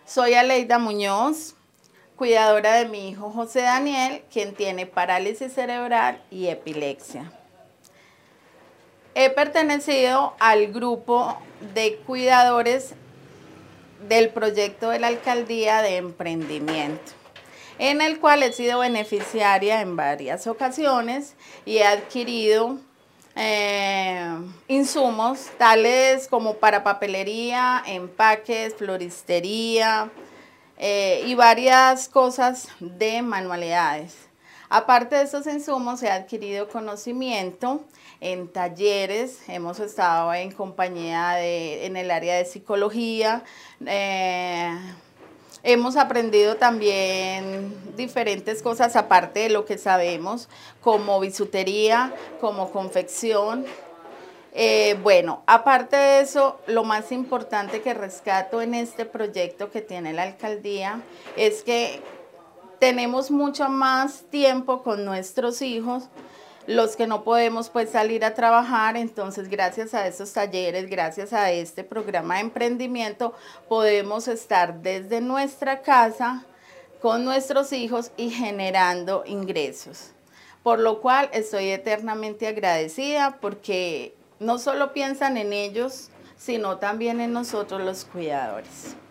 Soy Aleida Muñoz, cuidadora de mi hijo José Daniel, quien tiene parálisis cerebral y epilepsia. He pertenecido al grupo de cuidadores del proyecto de la Alcaldía de Emprendimiento, en el cual he sido beneficiaria en varias ocasiones y he adquirido insumos tales como para papelería, empaques, floristería y varias cosas de manualidades. Aparte de estos insumos, he adquirido conocimiento en talleres, hemos estado en compañía en el área de psicología, hemos aprendido también diferentes cosas aparte de lo que sabemos, como bisutería, como confección. Bueno, aparte de eso, lo más importante que rescato en este proyecto que tiene la alcaldía es que tenemos mucho más tiempo con nuestros hijos, los que no podemos pues salir a trabajar. Entonces gracias a estos talleres, gracias a este programa de emprendimiento, podemos estar desde nuestra casa con nuestros hijos y generando ingresos. Por lo cual estoy eternamente agradecida porque no solo piensan en ellos, sino también en nosotros los cuidadores.